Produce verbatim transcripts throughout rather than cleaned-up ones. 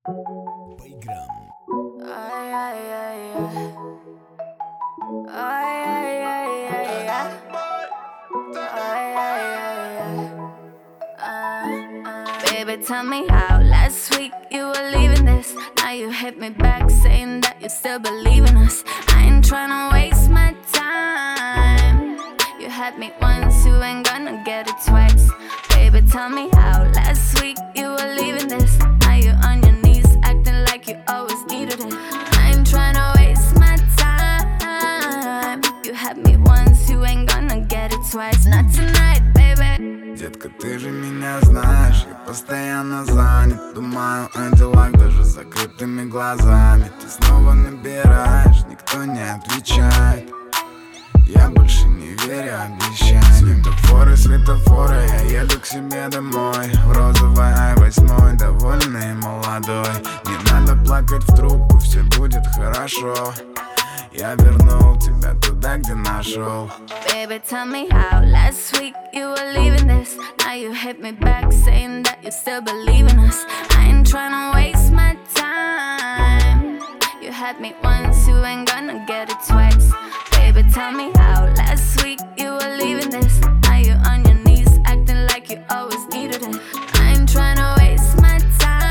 Поиграем. Ay, ay, ay, ay. Ay, ay, ay, ay, ay. Ay, ay, ay, ay. Uh, uh. Baby, tell me how last week you were leaving this. Now you hit me back saying that you still believe in us. I ain't tryna waste my time. You had me once, you ain't gonna get it twice. Baby, tell me how last week you were leaving this. Now you on your knees acting like you always needed it. I ain't tryna waste my time. You had me once, you ain't gonna get it twice. Not tonight, baby. Детка, ты же меня знаешь, я постоянно занят. Думаю о делах даже с закрытыми глазами. Ты снова набираешь, никто не отвечает. Я больше не верю обещаниям. Светофоры, светофоры, я еду к себе домой. В розовой ай восемь, довольный и молодой. Не надо плакать в трубку, все будет хорошо. Я вернул тебя туда, где нашел. Baby, tell me how last week you were leaving this. Now you hit me back saying that you still believe in us. I ain't tryna waste my time. You had me once, you ain't gonna get it twice. Baby, tell me how last week you were leaving this. Now you on your knees acting like you always needed it. I ain't tryna waste my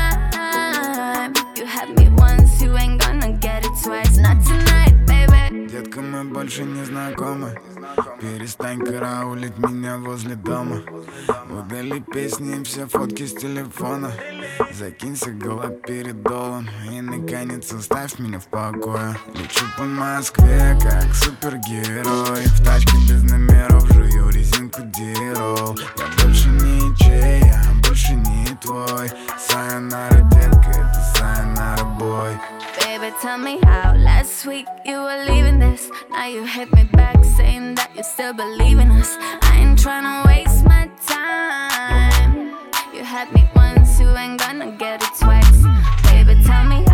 time. You had me once, you ain't gonna get it twice. Not tonight, baby. Детка, мы больше не знакомы. Перестань караулить меня возле дома. Удали песни и все фотки с телефона. Закинься галоперидолом и наконец оставь меня в покое. Лечу по Москве как супергерой. В тачке без номеров жую резинку дирол. Я больше не чей, я больше не твой. Сайонара, детка, это сайонара, бой. Baby, tell me how last week you were leaving this. Now you hit me back saying that you still believe in us. I ain't tryna waste my time. You had me once, you ain't gonna get it twice. Baby, tell me